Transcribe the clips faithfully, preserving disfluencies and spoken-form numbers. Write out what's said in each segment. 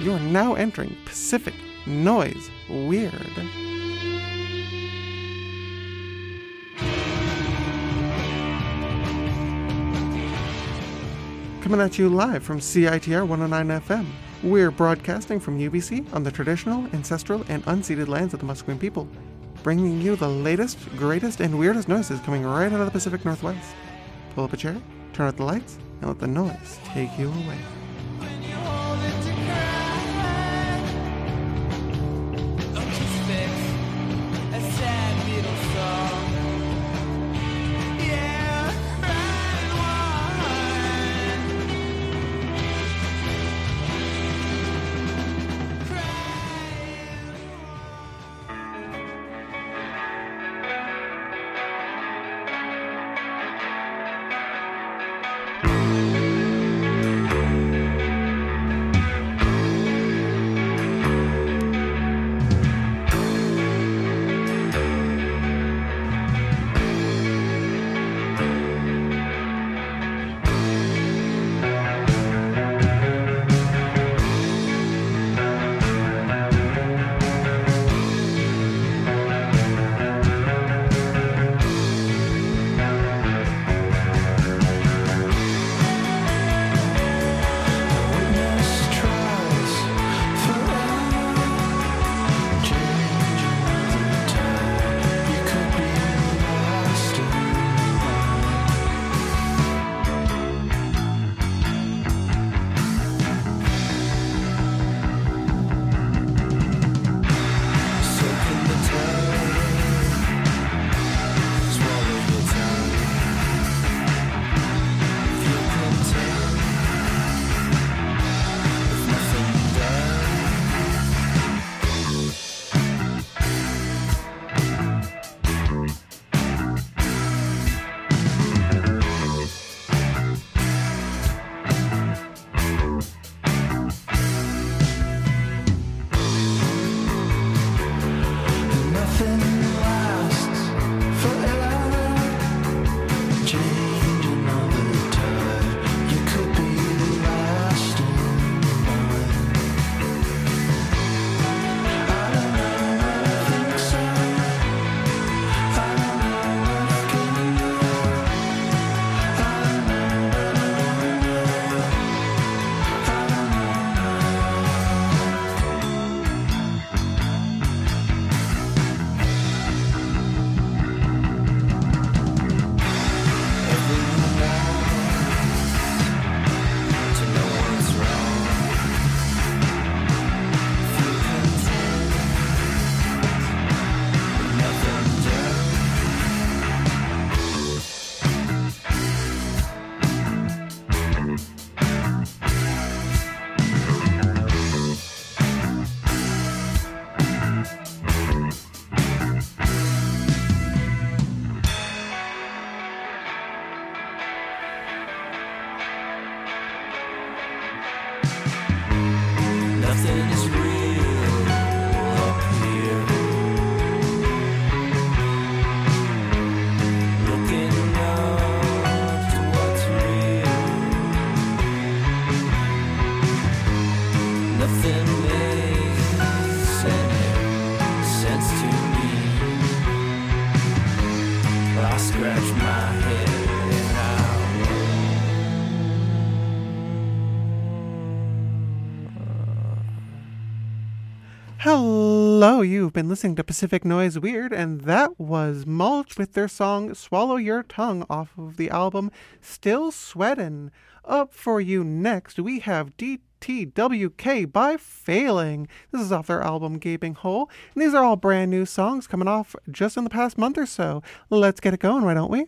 You are now entering Pacific Noise Weird. Coming at you live from C I T R one oh nine F M. We're broadcasting from U B C on the traditional, ancestral, and unceded lands of the Musqueam people, bringing you the latest, greatest, and weirdest noises coming right out of the Pacific Northwest. Pull up a chair, turn out the lights, and let the noise take you away. Hello, you've been listening to Pacific Noise Weird, and that was Mulch with their song Swallow Your Tongue off of the album Still Sweatin'. Up for you next, we have D T W K by Failing. This is off their album Gaping Hole, and these are all brand new songs coming off just in the past month or so. Let's get it going, why don't we?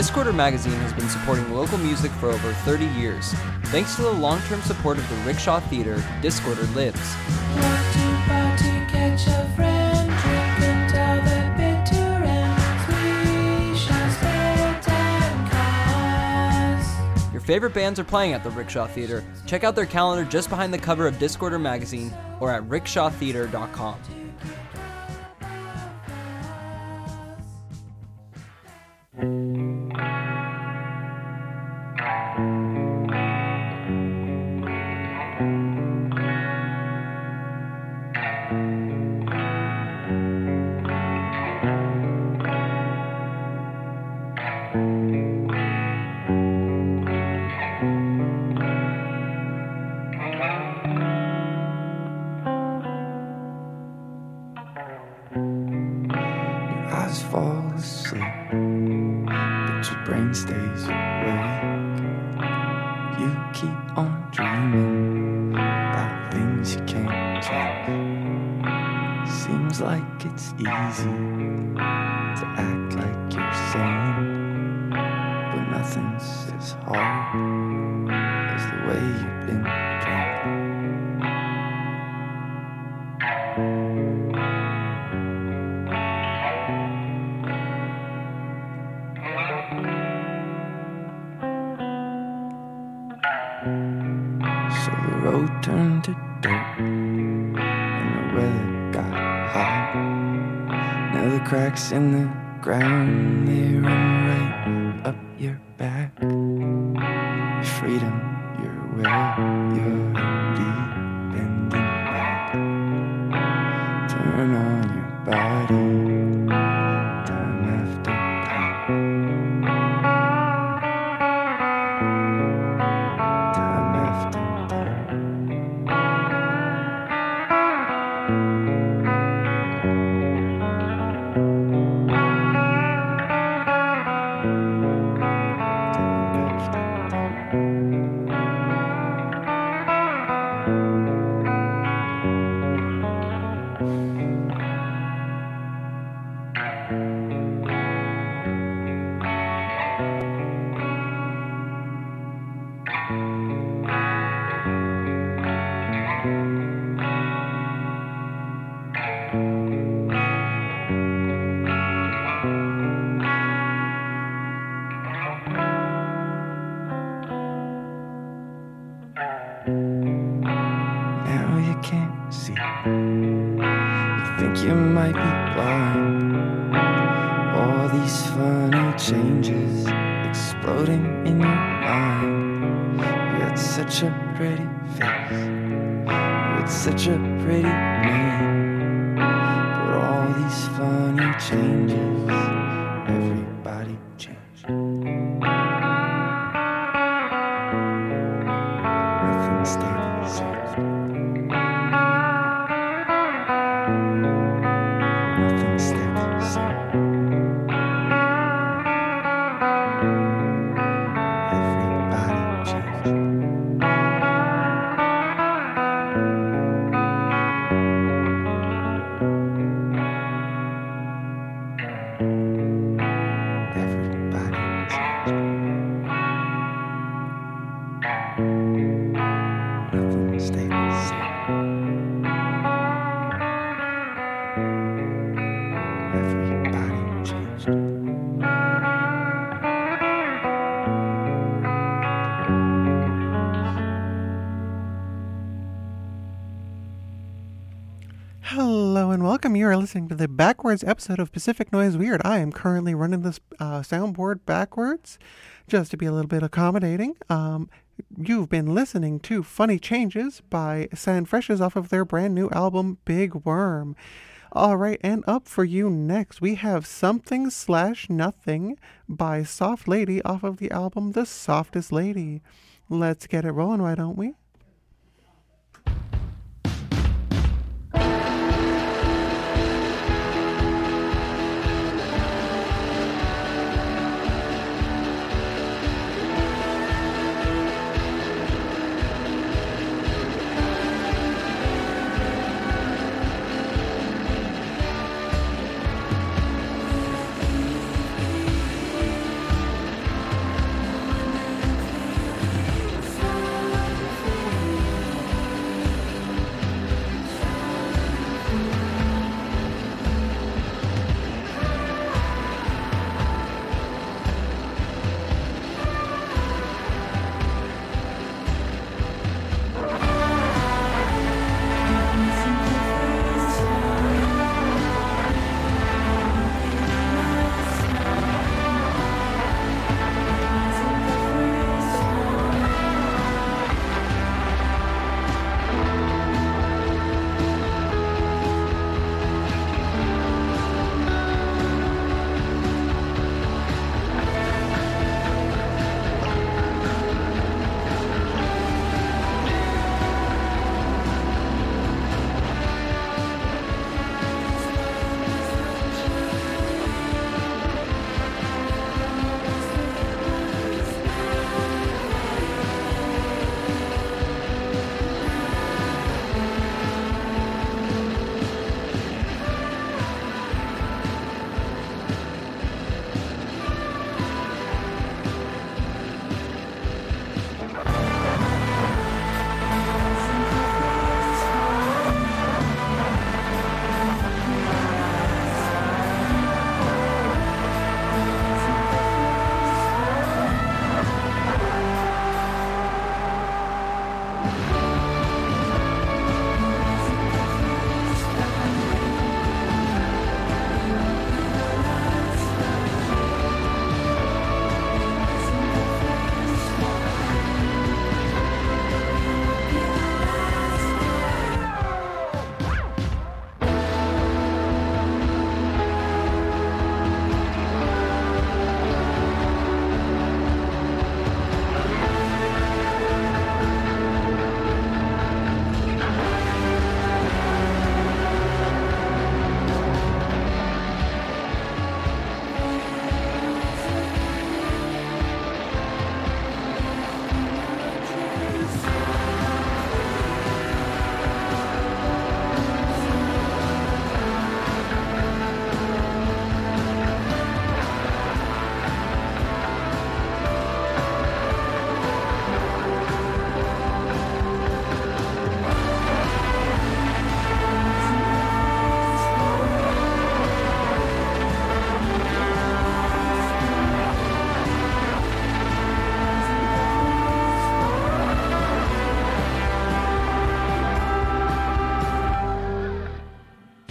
Discorder Magazine has been supporting local music for over thirty years. Thanks to the long-term support of the Rickshaw Theater, Discorder lives. Want to party, catch a friend, drink until the bitter ends. We shall spare ten cars. Your favorite bands are playing at the Rickshaw Theater. Check out their calendar just behind the cover of Discorder Magazine or at rickshaw theater dot com. Fall asleep, but your brain stays awake. You keep on dreaming about things you can't change. Seems like it's easy to act like you're sane, but nothing's as hard as the way you've been trained. Road turned to dirt and the weather got hot. Now the cracks in the ground, they run right up your back. Your freedom, your will, your independent mind. Turn on your body time after time. Time after time. You might be blind. All these funny changes exploding in your mind. You got such a pretty face, with such a pretty name. But all these funny changes, everybody changed. Nothing stayed the same. Nothing stayed the same. Everybody changed. Everybody changed. Nothing stayed the same. Everybody changed. Hello and welcome. You are listening to the backwards episode of Pacific Noise Weird. I am currently running this uh, soundboard backwards just to be a little bit accommodating. Um, you've been listening to Funny Changes by San Freshes off of their brand new album, Big Worm. All right, and up for you next, we have Something Slash Nothing by Soft Lady off of the album The Softest Lady. Let's get it rolling, why don't we?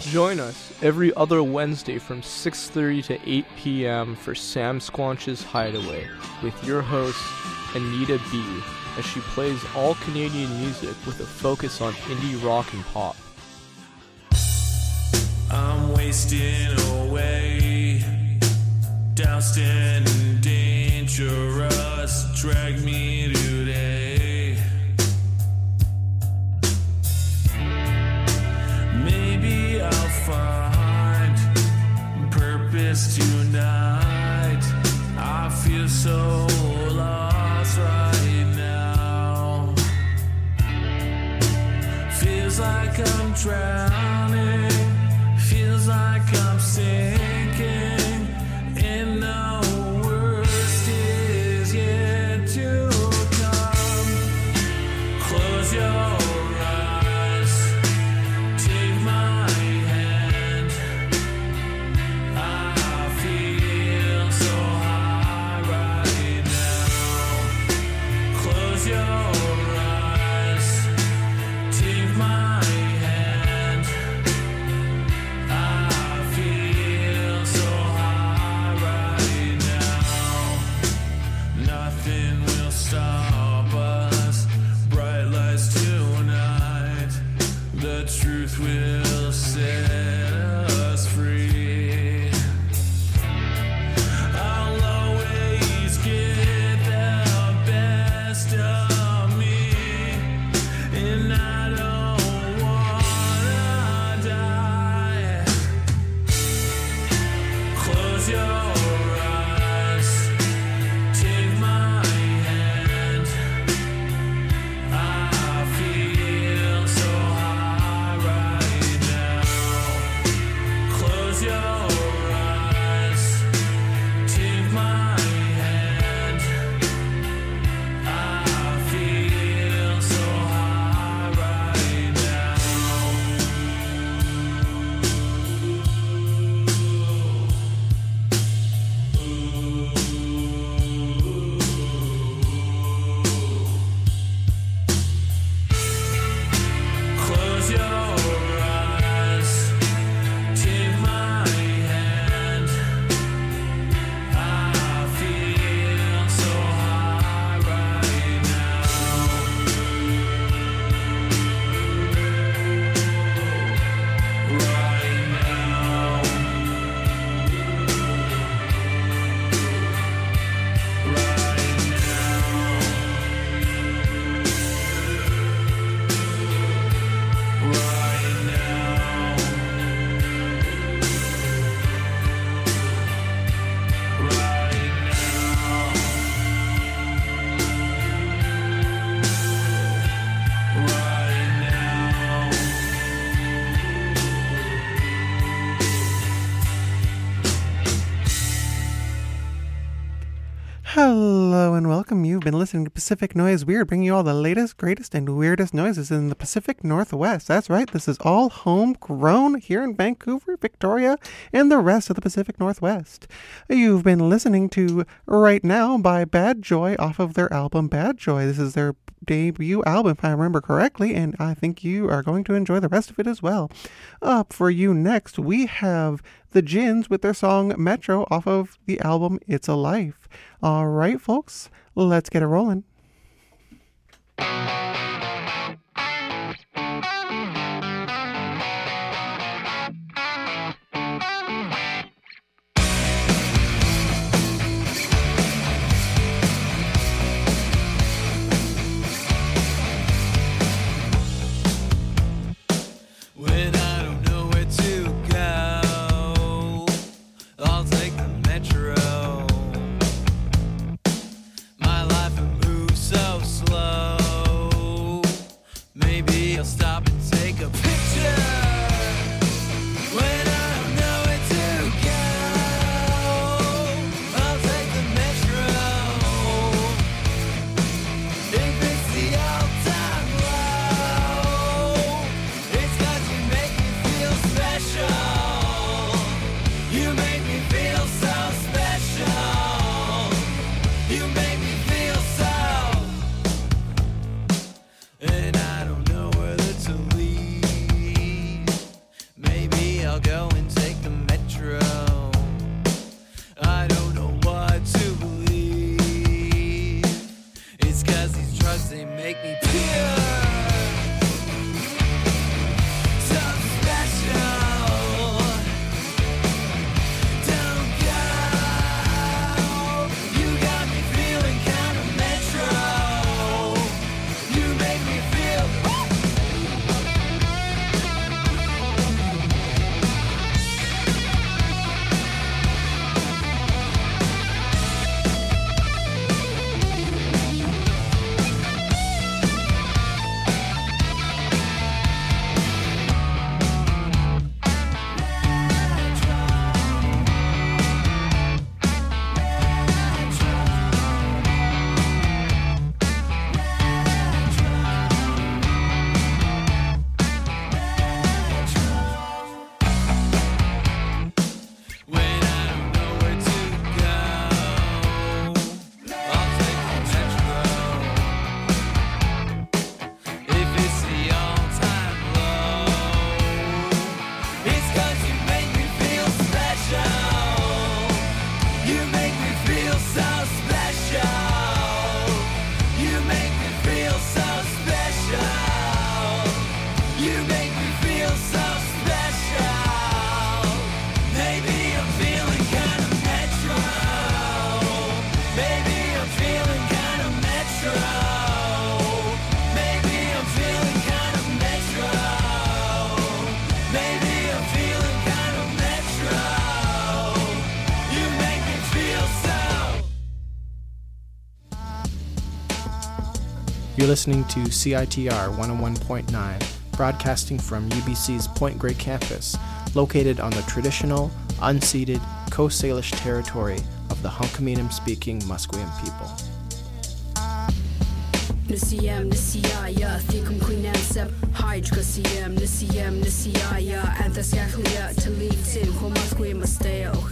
Join us every other Wednesday from six thirty to eight p.m. for Sam Squanch's Hideaway with your host, Anita B., as she plays all Canadian music with a focus on indie rock and pop. I'm wasting away, doused and dangerous, drag me today. Maybe I'll find purpose tonight. I feel so lost right now. Feels like I'm drowning. Feels like I'm sinking, and the worst is yet to come. Close your eyes, take my hand. I feel so high right now. Close your eyes, take my hand. I feel so high right now. Nothing will stop us. Bright lights tonight. The truth will set us free. I'll always get the best of me, and I don't wanna die. Close your eyes, take my hand. I feel so high right now. Close your eyes, take my hand. I feel so high right now. Close your eyes, take my hand. I feel so high right now. Right now. Right now. Right now. Right now. Right now. Hello and welcome. You've been listening to Pacific Noise Weird, bringing you all the latest, greatest, and weirdest noises in the Pacific Northwest. That's right, this is all homegrown here in Vancouver, Victoria, and the rest of the Pacific Northwest. You've been listening to Right Now by Bad Joy off of their album Bad Joy. This is their debut album, if I remember correctly, and I think you are going to enjoy the rest of it as well. Up for you next, we have The Gins with their song Metro off of the album It's a Life. All right, folks, let's get it rolling. When I don't know where to go, I'll take the metro. My life moves so slow. they make me pure. So special. Don't go. You got me feeling kind of metro. You make me feel. When I don't know where to go, I'll take the metro. If it's the all-time low, it's 'cause you make me feel special. You make me feel so special. You make me feel so special. You make me feel so special. Maybe I'm feeling kind of metro. Maybe I'm feeling kind of metro. Maybe I'm feeling kind of metro. Maybe I'm feeling kind of metro. You make me feel so. You're listening to C I T R one oh one point nine, broadcasting from U B C's Point Grey campus, located on the traditional, unceded Coast Salish territory of the Hunkaminam-speaking Musqueam people. Nisiyam nisiyaya thikum kuinansab hydra siyam nisiyam nisiyaya anthasyakhlia talitin homasque masteo.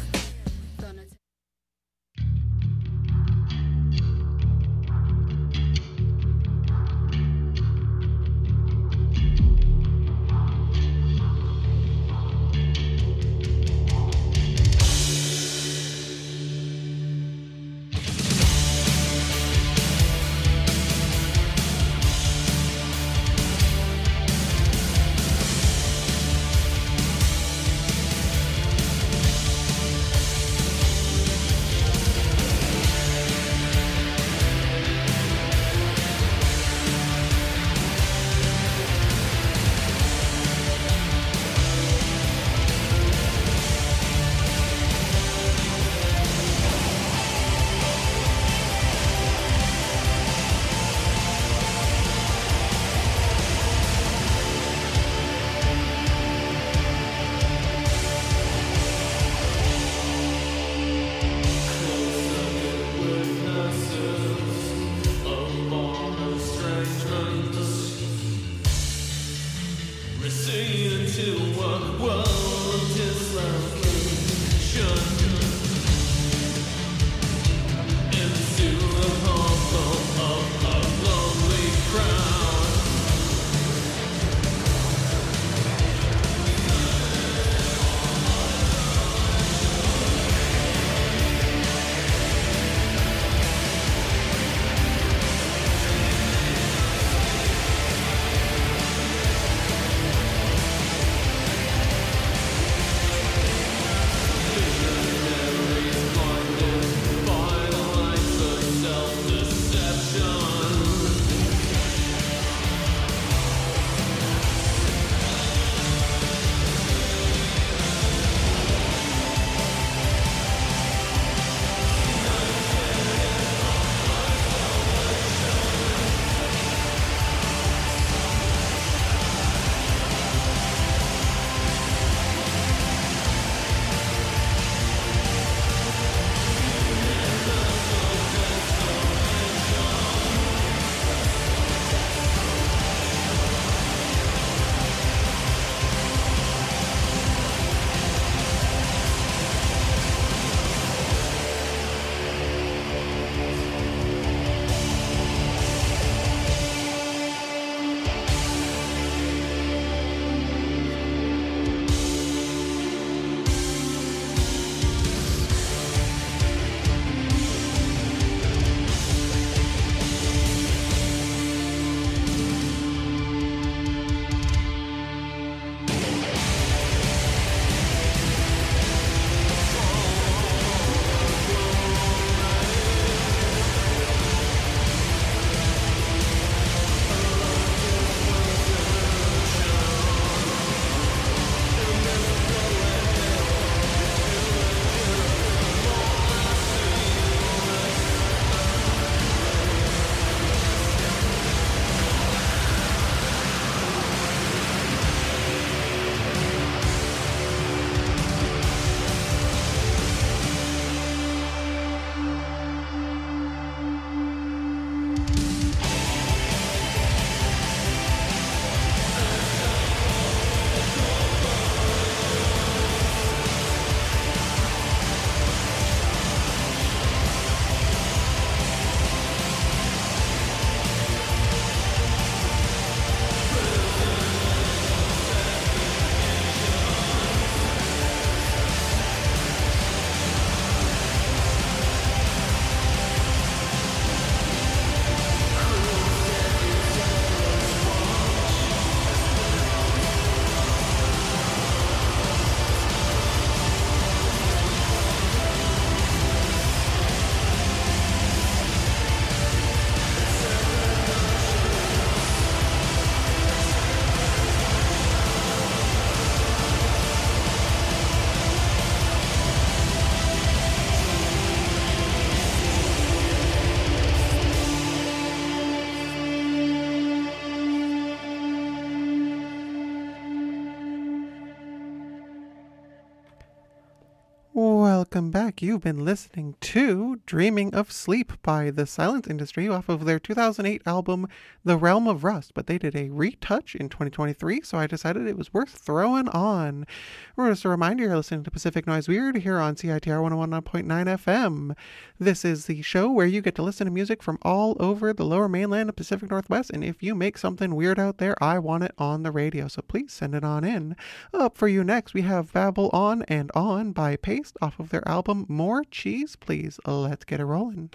welcome back. You've been listening to Dreaming of Sleep by The Silence Industry off of their two thousand eight album, The Realm of Rust, but they did a retouch in twenty twenty-three, so I decided it was worth throwing on. Just a reminder, you're listening to Pacific Noise Weird here on C I T R one oh one point nine F M. This is the show where you get to listen to music from all over the lower mainland of Pacific Northwest, and if you make something weird out there, I want it on the radio, so please send it on in. Up for you next, we have Babble On and On by Paste off of their album More Cheese, Please. Let's get it rolling.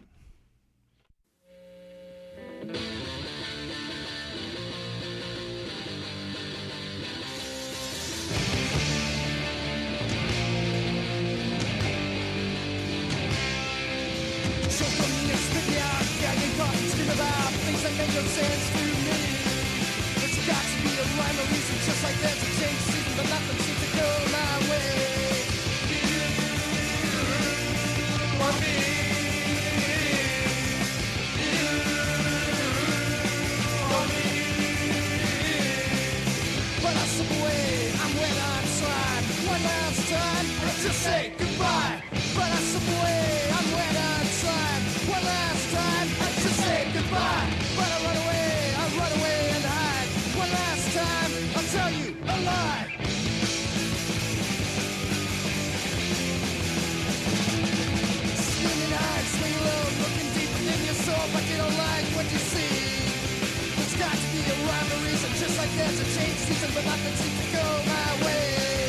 So from the spit out, gagging cough and scream about things that make no sense to me. There's got to be a rhyme or reason, just like there's a change season, but nothing seems to go my way. For me, for me. But I slip away, I'm wet on slide. One last time, let's just say goodbye. But I slip away, I'm wet on slide. One last time, let's just say goodbye. But I run away, I run away and hide. One last time, I'll tell you a lie. Screaming eyes, swing low, looking deep within your soul, but you don't like what you see. There's got to be a rhyme or reason, just like there's a change season, but nothing seems to go my way.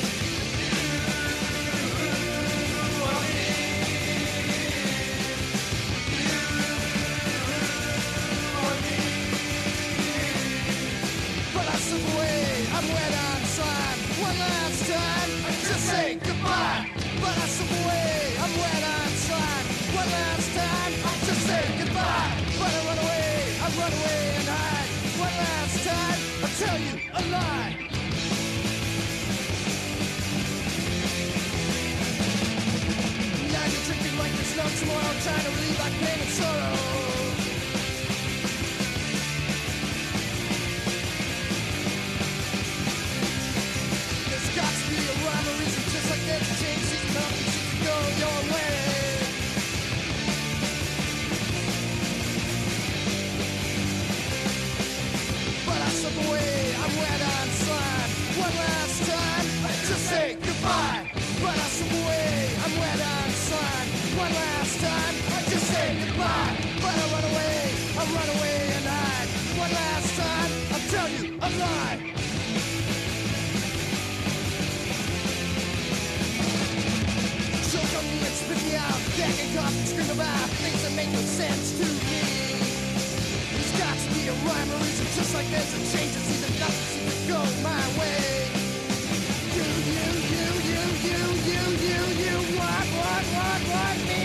But I slip away, I'm wet on slime. One last time, just say goodbye. But I slip away, I'm wet on slime. One last time, just say goodbye. But I run away, I run away and hide. One last time, I'll tell you a lie. Now you're drinking like there's no tomorrow, trying to relieve my pain and sorrow. There's got to be a rhyme or reason, just like there's a change season, nothing seems to go your way. But I slip away, I'm wet on slime. One last time, just say goodbye. But I slip away, I'm wet on slime. One last time, just say goodbye. But I run away, I run away and hide. One last time, I'll tell you a lie. Choke on me and spit me out, gag and cough and scream about things that make no sense to me. There's got to be a rhyme or reason, just like there's a change of season, nothing seems to go my way. You, you, you, you, you, you, you, you, what, what, what, what, me?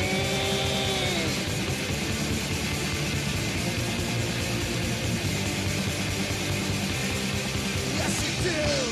Yes, you do.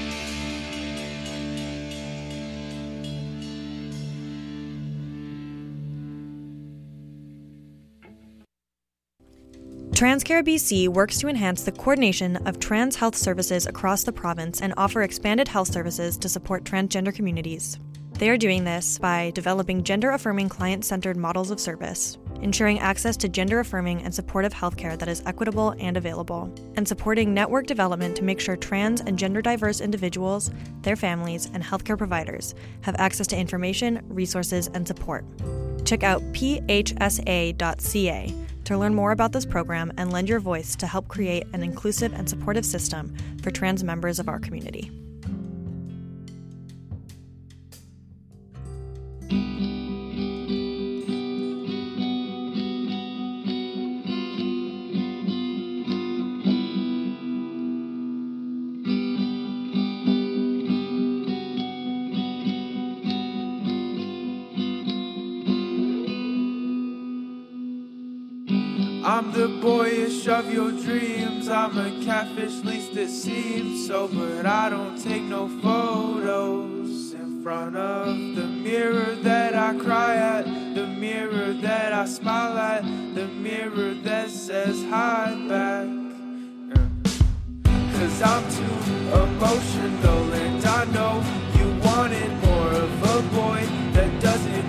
TransCare B C works to enhance the coordination of trans health services across the province and offer expanded health services to support transgender communities. They are doing this by developing gender-affirming client-centered models of service, ensuring access to gender-affirming and supportive healthcare that is equitable and available, and supporting network development to make sure trans and gender-diverse individuals, their families, and healthcare providers have access to information, resources, and support. Check out P H S A dot C A to learn more about this program and lend your voice to help create an inclusive and supportive system for trans members of our community. I'm the boyish of your dreams. I'm a catfish, least it seems so, but I don't take no photos in front of the mirror that I cry at, the mirror that I smile at, the mirror that says hi back. Yeah. Cause I'm too emotional and I know you wanted more of a boy that doesn't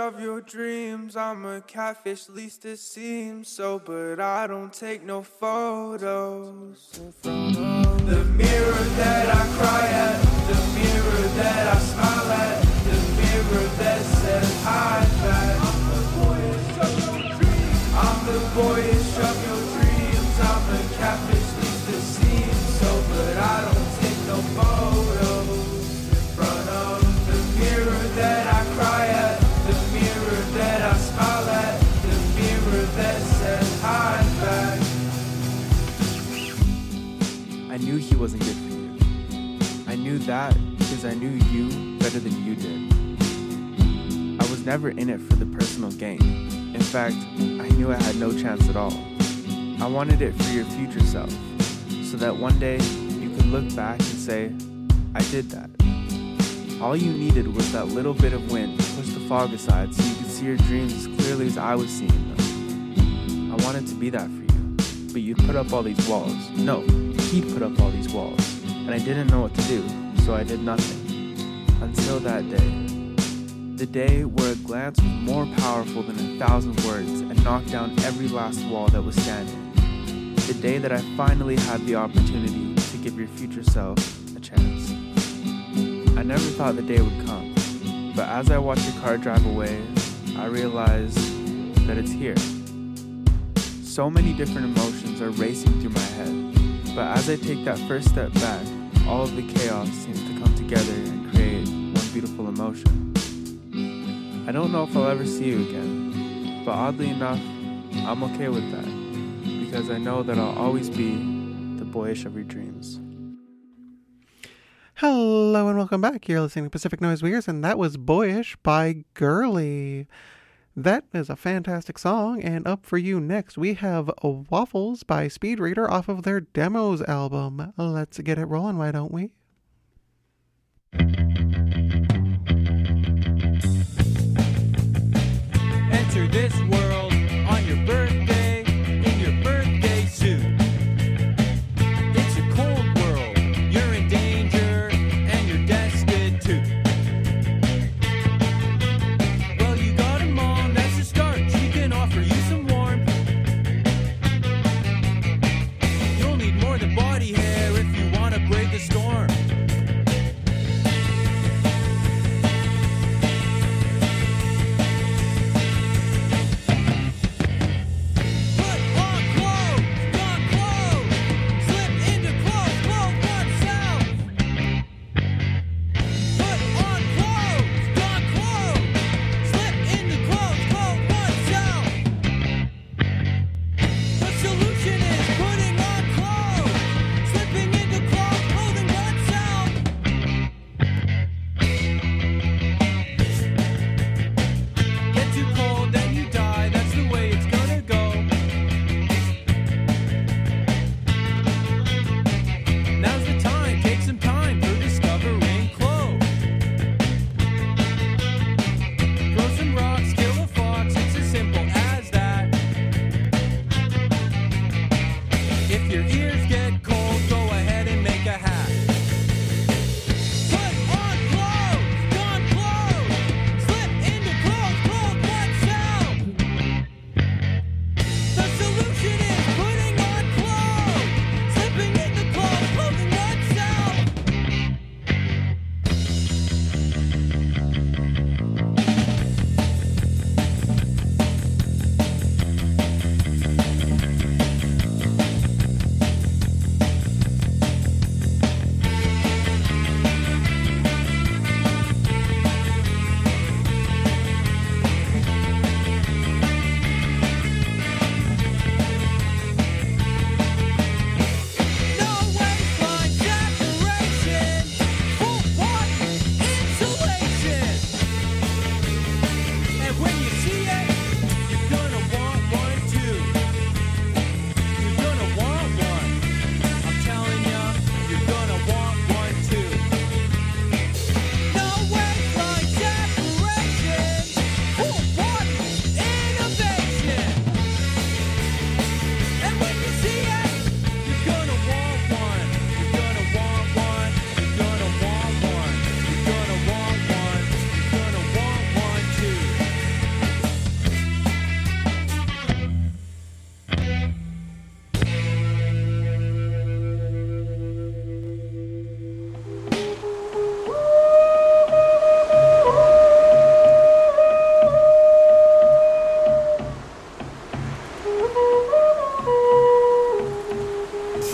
of your dreams. I'm a catfish, least it seems so, but I don't take no photos in front of the mirror that I cry at, the mirror that I smile at, the mirror that says hi back. I'm the boyish of your dreams. I'm the boyish of your dreams. I'm a catfish, least it seems so, but I don't take no photos in front of the mirror that I cry at, the mirror that I smile at, the mirror that says hi back. I knew he wasn't good for you. I knew that because I knew you better than you did. I was never in it for the personal gain. In fact, I knew I had no chance at all. I wanted it for your future self, so that one day you could look back and say, I did that. All you needed was that little bit of wind to push the fog aside so you could see your dreams as clearly as I was seeing them. I wanted to be that for you, but you'd put up all these walls. No, he'd put up all these walls, and I didn't know what to do, so I did nothing. Until that day. The day where a glance was more powerful than a thousand words and knocked down every last wall that was standing. The day that I finally had the opportunity to give your future self a chance. I never thought the day would come, but as I watched your car drive away, I realized that it's here. So many different emotions are racing through my head, but as I take that first step back, all of the chaos seems to come together and create one beautiful emotion. I don't know if I'll ever see you again, but oddly enough, I'm okay with that, because I know that I'll always be the boyish of your dreams. Hello and welcome back. You're listening to Pacific Noise Weirs, and that was Boyish by Girly. That is a fantastic song, and up for you next we have Waffles by Speed Reader off of their Demos album. Let's get it rolling, why don't we? Enter this world on your birthday in your birthday suit. It's a cold world, you're in danger, and you're destitute. Well, you got a mom, that's a start, she can offer you some warmth. You'll need more than body hair if you want to brave the storm.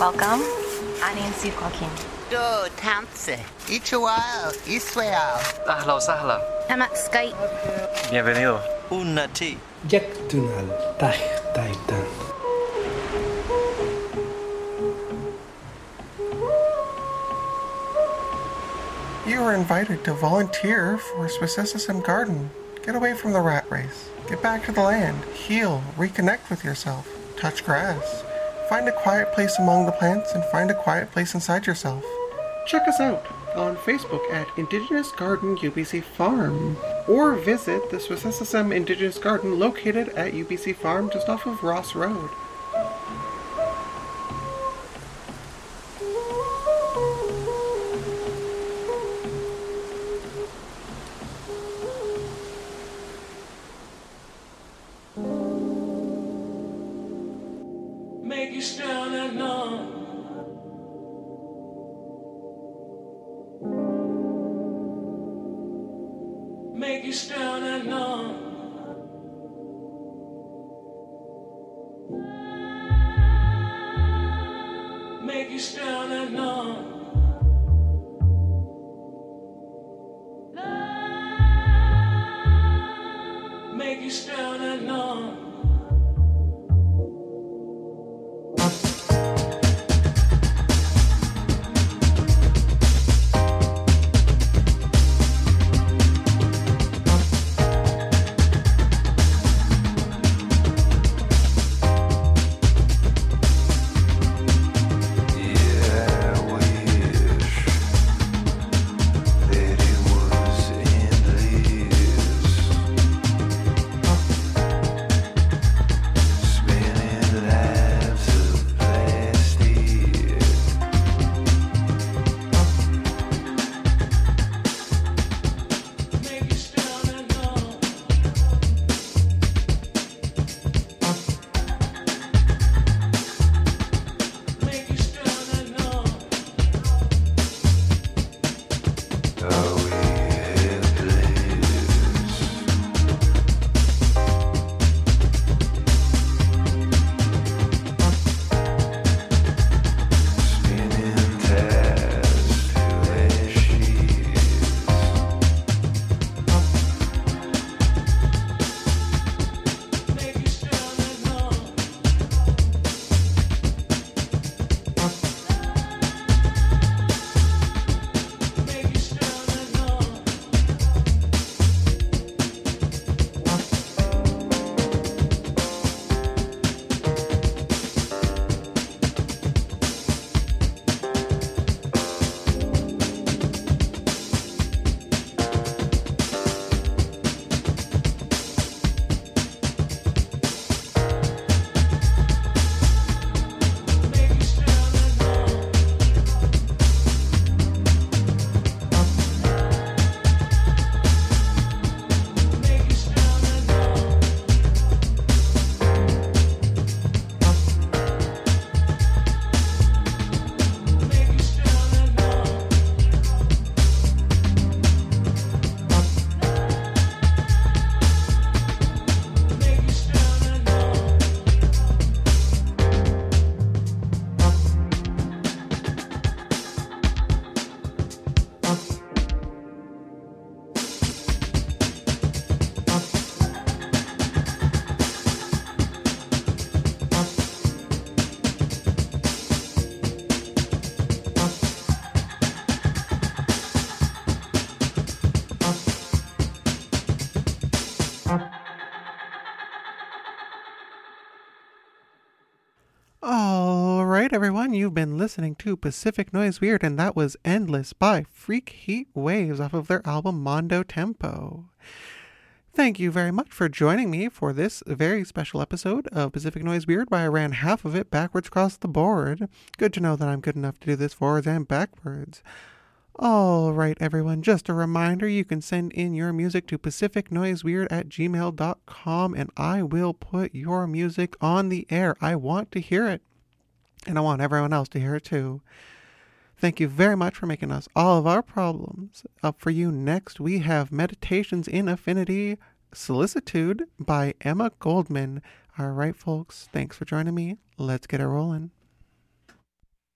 Welcome. أنا نسيب كوكين. دو تامسي. إيشوال. إسوال. أهلا وسهلا. أنا سكاي. Bienvenido. Unati. Yaktunal Taitan. You are invited to volunteer for Swissessism Garden. Get away from the rat race. Get back to the land. Heal. Reconnect with yourself. Touch grass. Find a quiet place among the plants and find a quiet place inside yourself. Check us out on Facebook at Indigenous Garden U B C Farm, or visit the Swissessism Indigenous Garden located at U B C Farm just off of Ross Road. Make you strong and numb. Make you strong and numb. Make you strong and numb. Make you strong and numb. All right, everyone, you've been listening to Pacific Noise Weird, and that was Endless by Freak Heat Waves off of their album Mondo Tempo. Thank you very much for joining me for this very special episode of Pacific Noise Weird, where I ran half of it backwards across the board. Good to know that I'm good enough to do this forwards and backwards. All right, everyone, just a reminder, you can send in your music to pacificnoiseweird at gmail dot com, and I will put your music on the air. I want to hear it, and I want everyone else to hear it too. Thank you very much for making us all of our problems. Up for you next, we have Meditations in Affinity, Solicitude by Emma Goldman. All right, folks, thanks for joining me. Let's get it rolling.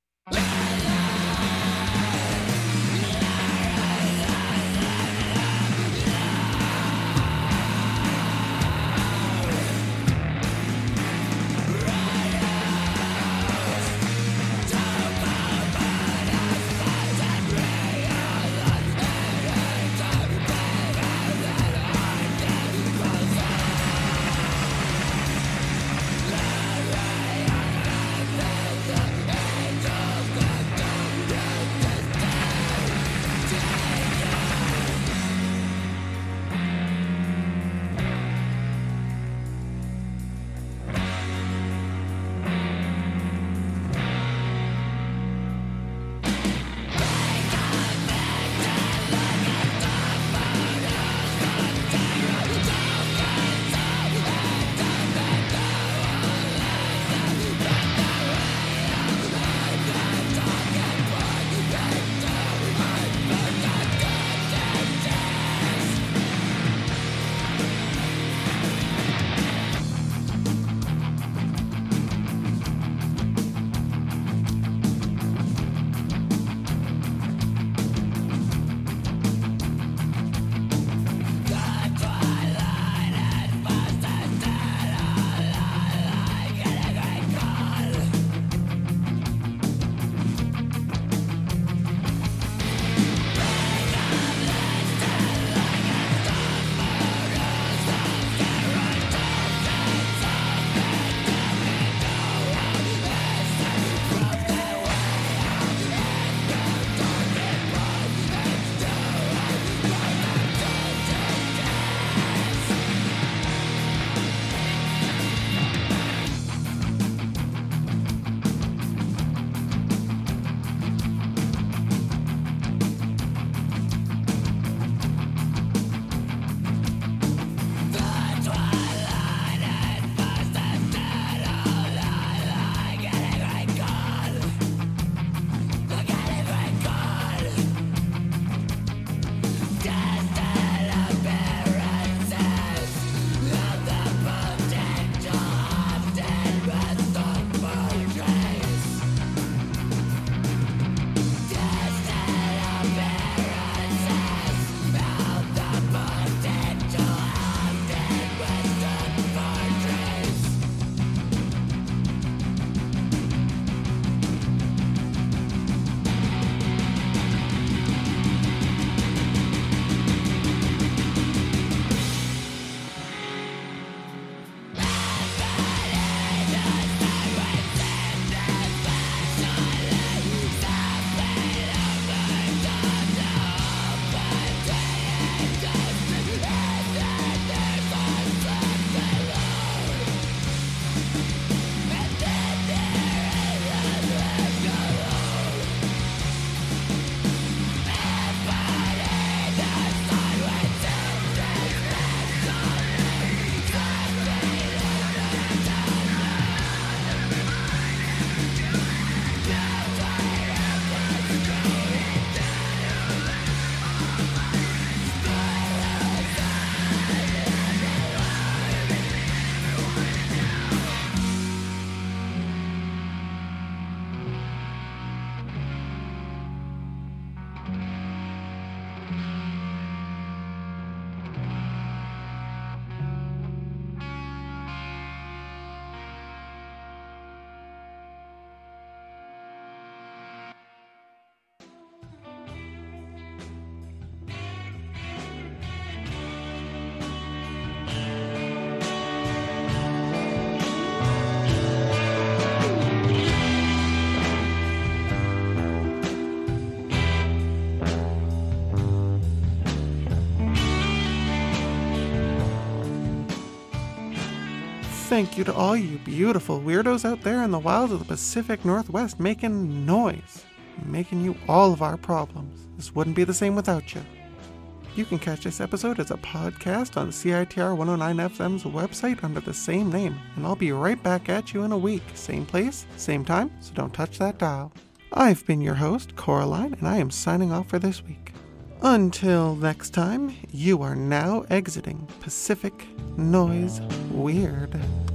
thank you to all you beautiful weirdos out there in the wilds of the Pacific Northwest making noise, making you all of our problems. This wouldn't be the same without you. You can catch this episode as a podcast on C I T R one oh nine F M's website under the same name, and I'll be right back at you in a week. Same place, same time, so don't touch that dial. I've been your host, Coraline, and I am signing off for this week. Until next time, you are now exiting Pacific Noise Weird.